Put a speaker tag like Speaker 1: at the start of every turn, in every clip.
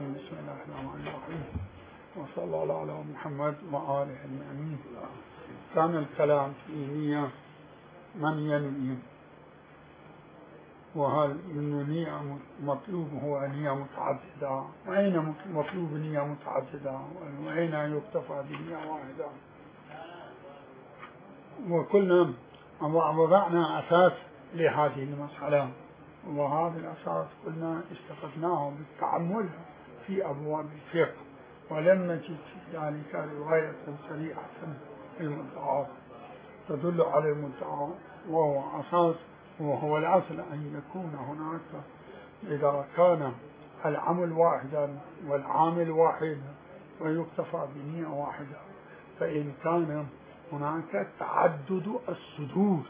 Speaker 1: بسم الله الرحمن الرحيم وصلى الله على محمد وآله أجمعين. كان الكلام في نية من ينوي، وهل النية مطلوب هو نية متعددة، وأين مطلوب نية متعددة، وأين يكتفى بنية واحدة. وكلنا وضعنا أساس لهذه المسألة، وهذا الأساس قلنا استفدناه بالتأمل في أبواب الفقه، ولم نجد في ذلك رواية سريعة المدعاة تدل على المدعاة، وهو أساس وهو الأصل أن يكون هناك إذا كان العمل واحدا والعامل واحد ويكتفى بنية واحدة، فإن كان هناك تعدد الصدور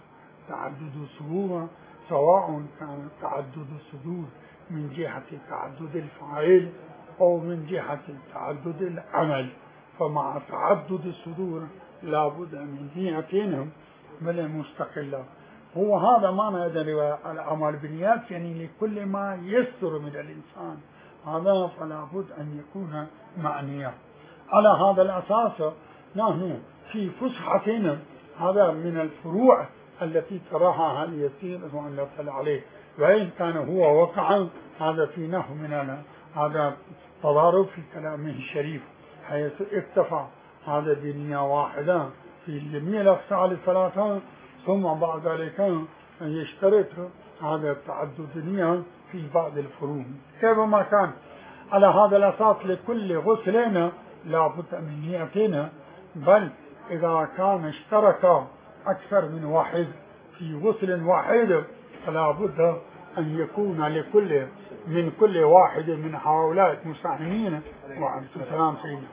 Speaker 1: سواء كان تعدد الصدور من جهة تعدد الفاعل أو من جهة تعدد العمل، فمع تعدد الصدور لابد من نيتين مستقلة. هو هذا معنى الأعمال بالنيات، يعني لكل ما يصدر من الإنسان هذا فلا بد أن يكون معنيا. على هذا الأساس نحن في فسحتنا، هذا من الفروع التي تراها اليسير رضوان الله تعالى عليه، وإن كان هو وقع هذا في نحو من هذا تضارب في كلامه الشريف، حيث اكتفى هذا بنية واحدة في جميع الأفعال الثلاثة، ثم بعد ذلك يشترط هذا التعدد نية في بعض الفروع. كيفما كان على هذا الأساس لكل غسل لا بد من نيتين، بل إذا كان اشترك أكثر من واحد في غسل واحد فلا بد أن يكون من كل واحد من هؤلاء المساهمين وعلى السلام سيدنا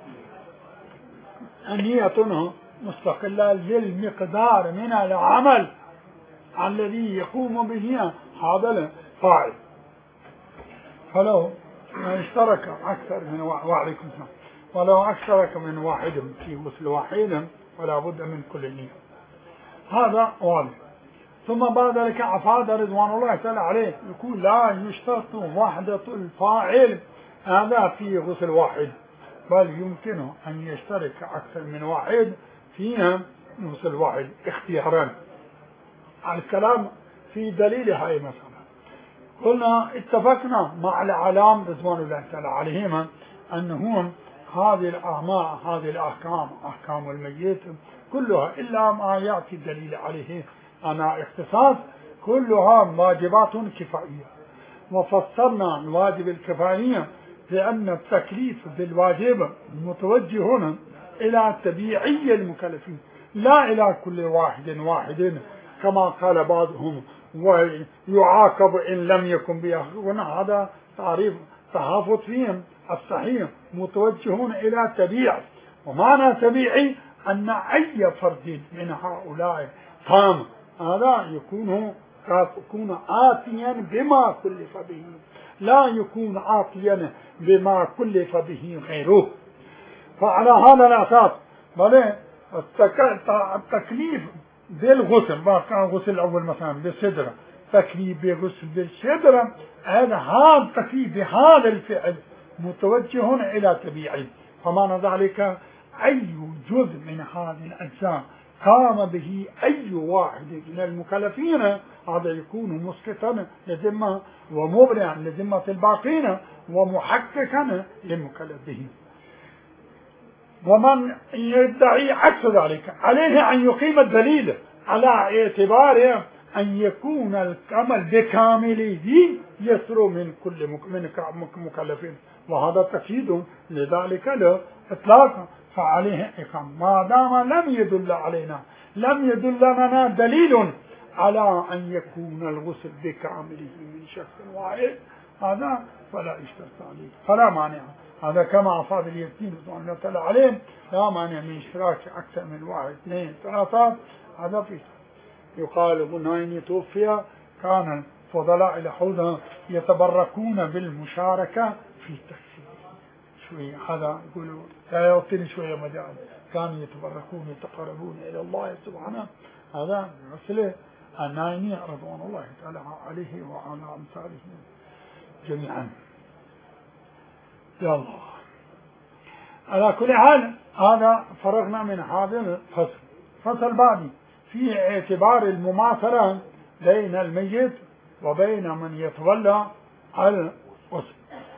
Speaker 1: نية مستقلة للمقدار من العمل الذي يقوم به هذا الفاعل. فلو اشترك أكثر من وعليكم السلام، ولو اشترك من واحد في غسل واحد فلا بد من كل نية، هذا واضح. ثم بعد ذلك أفاد رضوان الله تعالى عليه يقول لا يشترط وحدة الفاعل هذا في غسل واحد، بل يمكنه أن يشترك أكثر من واحد فيها غسل واحد اختيارا. الكلام في دليل هاي مثلا قلنا اتفقنا مع العلام رضوان الله تعالى عليهما أنهم هذه الأحكام أحكام الميت كلها إلا ما يأتي الدليل عليه أنا اختصاص كلها واجبات كفائية، وفسرنا الواجب الكفائية لأن التكليف بالواجب متوجه هنا إلى تبيعي المكلفين لا إلى كل واحد كما قال بعضهم ويعاقب إن لم يكن بيأخذون. هذا تعريف تهافت فيهم. الصحيح متوجهون إلى تبيع، ومعنى تبيعي أن أي فرد من هؤلاء قام هذا يكون آتيا بما كلف به، لا يكون آتيا بما كلف به غيره. فعلى هذا الأساس بل التكليف بالغسل ما كان غسل الأول مثلا بالسدرة، تكليف بغسل بالسدرة هذا التكليف بهذا الفعل متوجه إلى تبيعه. فمعنى ذلك أي جزء من هذه الأجزاء قام به أي واحد من المكلفين هذا يكون مسقطا لذمة ومبرعا لذمة الباقين ومحققا للمكلف به. ومن يدعي عكس ذلك عليه أن يقيم الدليل على اعتبار أن يكون العمل بكامله يسر من كل مكلفين، وهذا تأكيد لذلك له إطلاقا، فعليه إقامة ما دام لم يدل لنا دليل على أن يكون الغسل بكامله من شخص واحد هذا فلا اشترط عليه، فلا مانع. هذا كما أفاد اليقين رضوان الله تعالى عليه لا مانع من اشتراك أكثر من واحد اثنين ثلاثة. هذا في يقال بناين توفي كان الفضلاء الحوض يتبركون بالمشاركة في التكفير. شوية هذا يقولوا لا يعطيني شوية مجال، كانوا يتبركون يتقربون إلى الله سبحانه. هذا مثل النايني رضوان الله تعالى عليه وعلى أمثاله جميعا. يلا. على كل حال هذا فرغنا من هذا الفصل. فصل بعدي في اعتبار المماثلة بين الميت وبين من يتولى الغسل.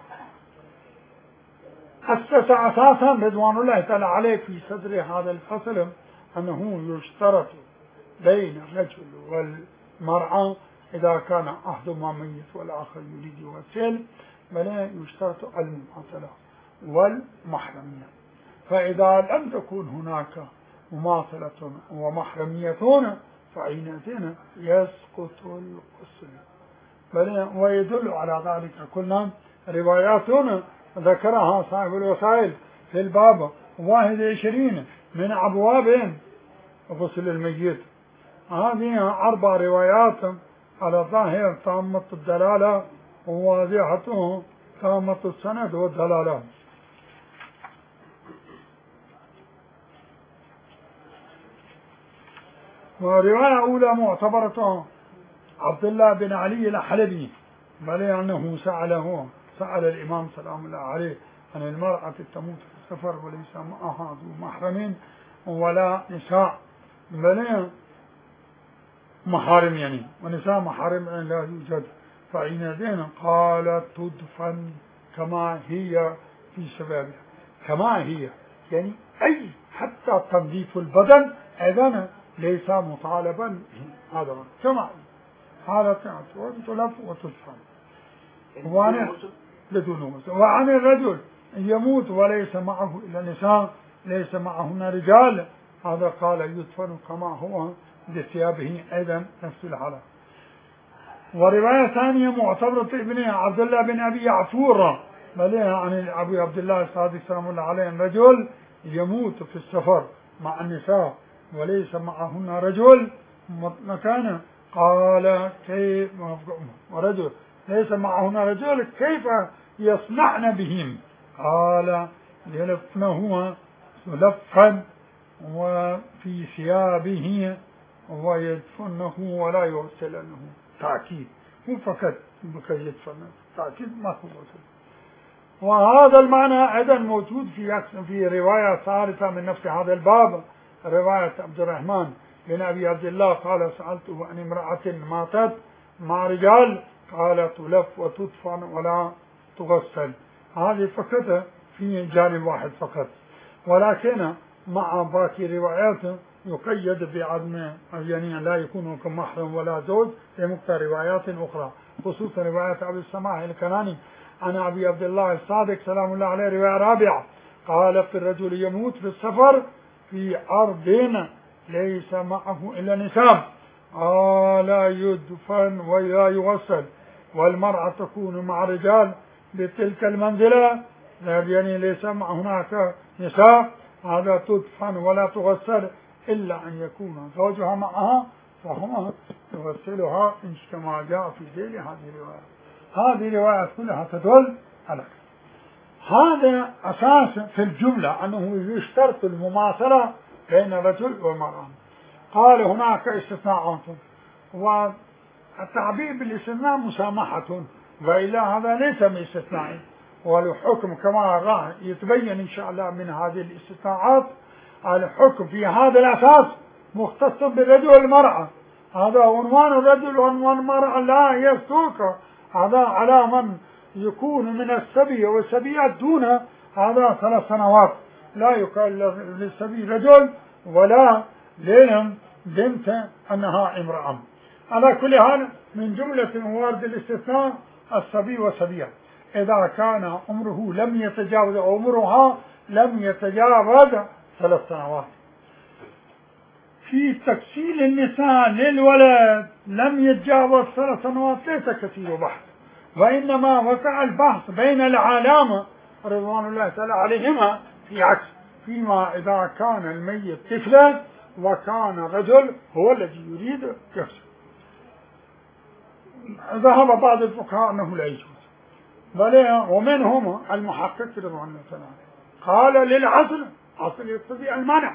Speaker 1: أسس أساسا رضوان الله تعالى عليه في صدر هذا الفصل أنه يشترط بين الرجل والمرأة إذا كان أحدهما ميت والآخر يريد يغسل، بل يشترط المماثلة والمحرمية. فإذا لم تكن هناك مماثلة ومحرمية فحينئذ يسقط الغسل. ويدل على ذلك كلنا روايات ذكرها صاحب الوسائل في الباب 21 من أبواب غسل الميت. هذه 4 روايات على ظاهر تامة الدلالة وواضحته تامة السند والدلالة. ورواية أولى معتبرة عبد الله بن علي الحلبي، بل أنه سأل الإمام سلام الله عليه عن المرأة تموت في السفر وليس معها ذو محرم ولا نساء، بل محارم يعني، ونساء محارم لا يوجد، فحينئذ قال تدفن كما هي في شبابها. كما هي يعني أي حتى تنظيف البدن أيضا ليس مطالبا، هذا كما حالة تلف وتدفن. وعن الرجل يموت وليس معه إلا نساء ليس معهن رجال، هذا قال يدفن كما هو بثيابه أيضا نفس الحالة. ورواية ثانية معتبرة ابن عبد الله بن أبي يعفور، بل عن أبي عبد الله الصادق سلام الله عليه رجل يموت في السفر مع النساء وليس معهن رجل مكانه، قال كيف ورجل ليس معهن رجل كيف يصنعن بهم؟ قال يلفنهما لفا وفي ثيابه ويدفنه ولا يغسلنه. تأكيد مو فقط بكي يدفنه، تأكيد ما هو غسل. وهذا المعنى أيضا موجود في رواية ثالثة من نفس هذا الباب، رواية عبد الرحمن بن أبي عبد الله قال سألته عن امرأة ماتت مع رجال قال تلف وتدفن ولا تغسل. هذه فقط في جانب واحد فقط، ولكن مع باقي روايات يقيد بعدم يعني لا يكون كمحرم ولا زوج لمقتضى روايات أخرى، خصوصا رواية أبي السماح الكناني عن أبي عبد الله الصادق سلام الله عليه رواية رابعة قال في الرجل يموت في السفر في أرض ليس معه إلا نساء قال يدفن ولا يغسل، والمرأة تكون مع رجال بتلك المنزلة يعني ليس هناك نساء، هذا تدفن ولا تغسل إلا أن يكون زوجها معها فهما يغسلها كما جاء في ذيل هذه الرواية. هذه الروايات كلها تدل على هذا أساس في الجملة أنه يشترط المماثلة بين الرجل والمرأة. قال هناك استثناءات، والتعبير بالاستثناء مسامحة، وإلا هذا ليس من استثناء، والحكم كما راح يتبين إن شاء الله من هذه الاستثناءات الحكم في هذا الأساس مختص بالرجل والمرأة. هذا عنوان الرجل وعنوان المرأة لا يستوك، هذا على من يكون من السبي والسبيات دون هذا 3 سنوات، لا يقال للسبي رجل ولا لبنت أنها امرأة. على كل حال من جملة موارد الاستثناء السبي والسبية إذا كان عمره لم يتجاوز عمرها لم يتجاوز 3 سنوات. في تكسيل النساء للولد لم يتجاوز 3 سنوات ليس كثير بحث، وإنما وقع البحث بين العلامة رضوان الله تعالى عليهما في عكس، فيما إذا كان الميت طفلا وكان رجل هو الذي يريد يغسل. ذهب بعض الفقهاء أنه لا يجوز، بل ومنهم المحقق رضوان الله تعالى قال للعصر عصر يقتضي المنع.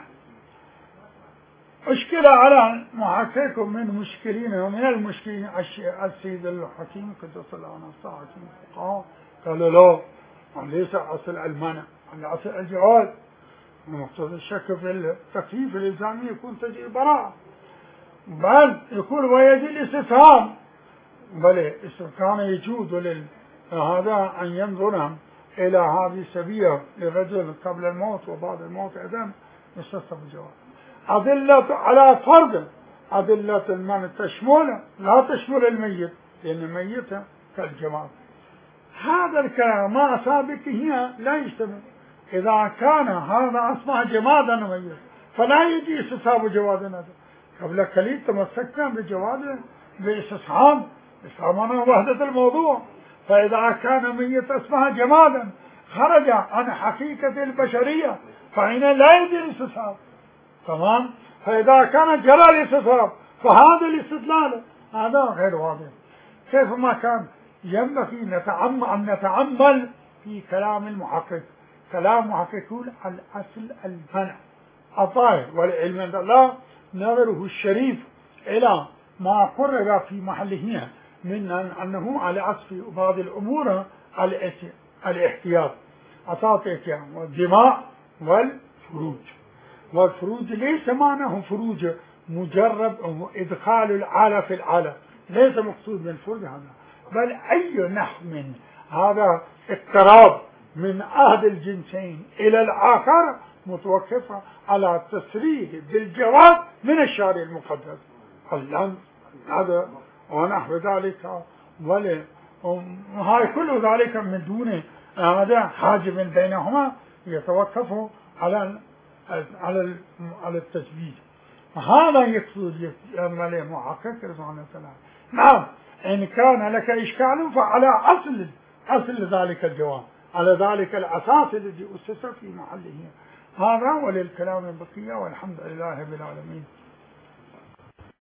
Speaker 1: أشكل على محقق من مشكلين ومن المشكلين السيد الحكيم قدس الله نفسه حكيم الفقهاء قال لا وليس أصل المنع، الأصل الجواز. المقصود الشك في التكليف الإلزامي يكون تجريب براءة، بل يكون ويجي الاستفهام، بل كان يجوز هذا أن ينظر إلى هذه السبية لرجل قبل الموت وبعد الموت أيضا يستصحب الجواز. أدلة على فرض أدلة المنع تشمل لا تشمل الميت، لأن الميت كالجماد. هذا الكلام مع سابقه لا يجتمع. إذا كان هذا أصبح جمادا ميت فلا يجي استصحاب جواز هذا. قبل قليل تمسكنا بجواز باستصحاب استعملنا وحدة الموضوع. فإذا كان ميت أصبح جمادا خرج عن حقيقة البشرية فهنا لا يجي الاستصحاب. تمام. فإذا كان جرى الاستصحاب فهذا الاستدلال هذا غير واضح. كيفما كان ينبغي أن نتأمل في كلام المحقق. كلام المحقق يقول الأصل المنع الظاهر والعلم عند الله نظره الشريف إلى ما قرر في محله من أنه على عطف بعض الأمور الاحتياط أساس الاحتياط والدماء والفروج. والفروج ليس معناه فروج مجرد إدخال العالة في العالة، ليس مقصود من فرج هذا، بل أي نحو من هذا اضطراب من أحد الجنسين إلى الآخر متوقفة على التصريح بالجواز من الشارع المقدس اللمس هذا ونحو ذلك، وهاي كل ذلك من دون هذا حاجب بينهما يتوقف على التثبيت. هذا يقصد يعمل محقق رضوان الله. نعم إن كان لك إشكال فعلى أصل ذلك الجواب، على ذلك الأساس الذي أسس في محله. هذا وللكلام البقية والحمد لله رب العالمين.